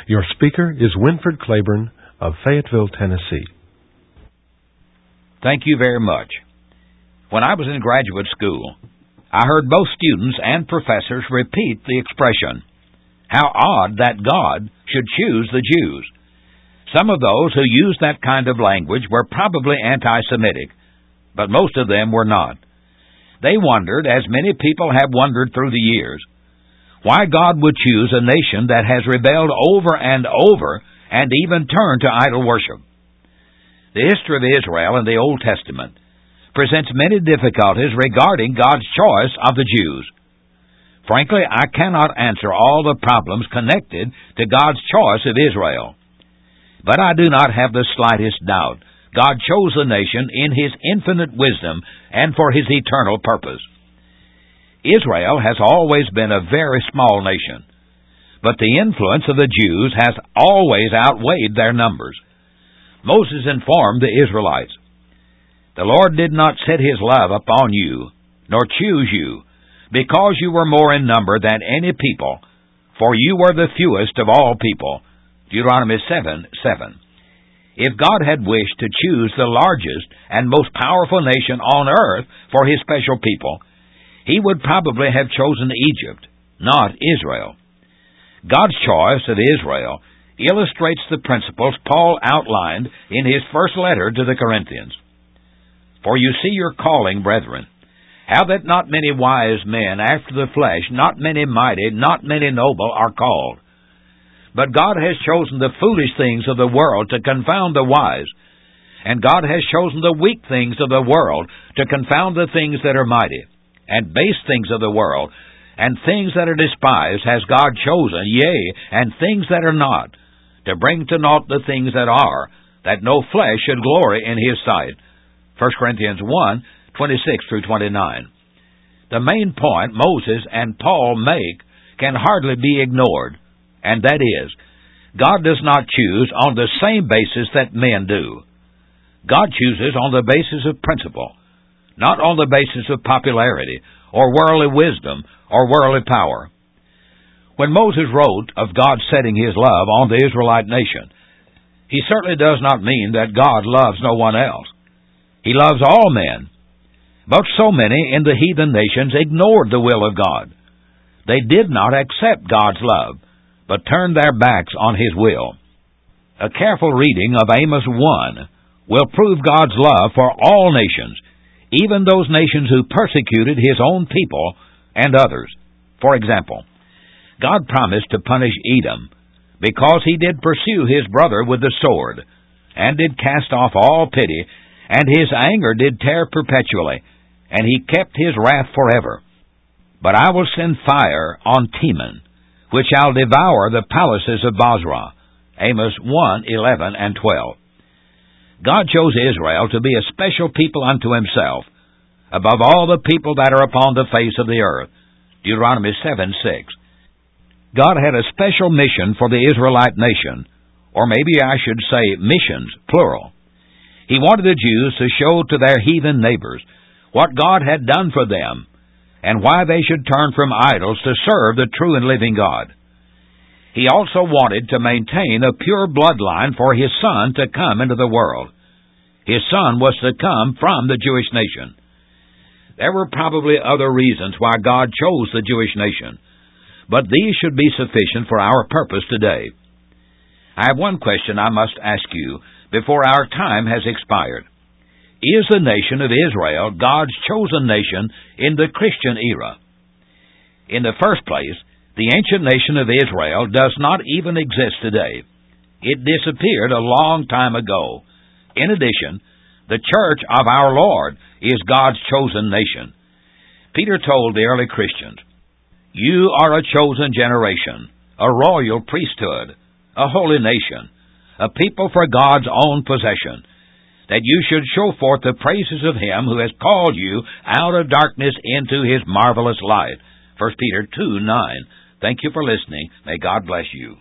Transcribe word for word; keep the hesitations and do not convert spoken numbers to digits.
Your speaker is Winford Claiborne of Fayetteville, Tennessee. Thank you very much. When I was in graduate school, I heard both students and professors repeat the expression, "How odd that God should choose the Jews." Some of those who used that kind of language were probably anti-Semitic, but most of them were not. They wondered, as many people have wondered through the years, why God would choose a nation that has rebelled over and over and even turned to idol worship. The history of Israel in the Old Testament presents many difficulties regarding God's choice of the Jews. Frankly, I cannot answer all the problems connected to God's choice of Israel. But I do not have the slightest doubt God chose the nation in His infinite wisdom and for His eternal purpose. Israel has always been a very small nation, but the influence of the Jews has always outweighed their numbers. Moses informed the Israelites, "The Lord did not set His love upon you, nor choose you, because you were more in number than any people, for you were the fewest of all people." Deuteronomy seven seven. If God had wished to choose the largest and most powerful nation on earth for His special people, He would probably have chosen Egypt, not Israel. God's choice of Israel illustrates the principles Paul outlined in his first letter to the Corinthians. "For you see your calling, brethren, how that not many wise men after the flesh, not many mighty, not many noble are called. But God has chosen the foolish things of the world to confound the wise, and God has chosen the weak things of the world to confound the things that are mighty, and base things of the world, and things that are despised has God chosen, yea, and things that are not, to bring to naught the things that are, that no flesh should glory in His sight." First Corinthians one, twenty-six through twenty-nine. The main point Moses and Paul make can hardly be ignored, and that is, God does not choose on the same basis that men do. God chooses on the basis of principle, not on the basis of popularity, or worldly wisdom, or worldly power. When Moses wrote of God setting His love on the Israelite nation, he certainly does not mean that God loves no one else. He loves all men. But so many in the heathen nations ignored the will of God. They did not accept God's love, but turned their backs on His will. A careful reading of Amos one will prove God's love for all nations, even those nations who persecuted His own people and others. For example, God promised to punish Edom because he did pursue his brother with the sword, and did cast off all pity, and His anger did tear perpetually, and He kept His wrath forever. But I will send fire on Teman, which shall devour the palaces of Bozrah. Amos one, eleven and twelve. God chose Israel to be a special people unto Himself, above all the people that are upon the face of the earth. Deuteronomy seven, six. God had a special mission for the Israelite nation, or maybe I should say missions, plural. He wanted the Jews to show to their heathen neighbors what God had done for them, and why they should turn from idols to serve the true and living God. He also wanted to maintain a pure bloodline for His Son to come into the world. His Son was to come from the Jewish nation. There were probably other reasons why God chose the Jewish nation, but these should be sufficient for our purpose today. I have one question I must ask you before our time has expired. Is the nation of Israel God's chosen nation in the Christian era? In the first place, the ancient nation of Israel does not even exist today. It disappeared a long time ago. In addition, the church of our Lord is God's chosen nation. Peter told the early Christians, "You are a chosen generation, a royal priesthood, a holy nation, a people for God's own possession, that you should show forth the praises of Him who has called you out of darkness into His marvelous light." First Peter two, nine. Thank you for listening. May God bless you.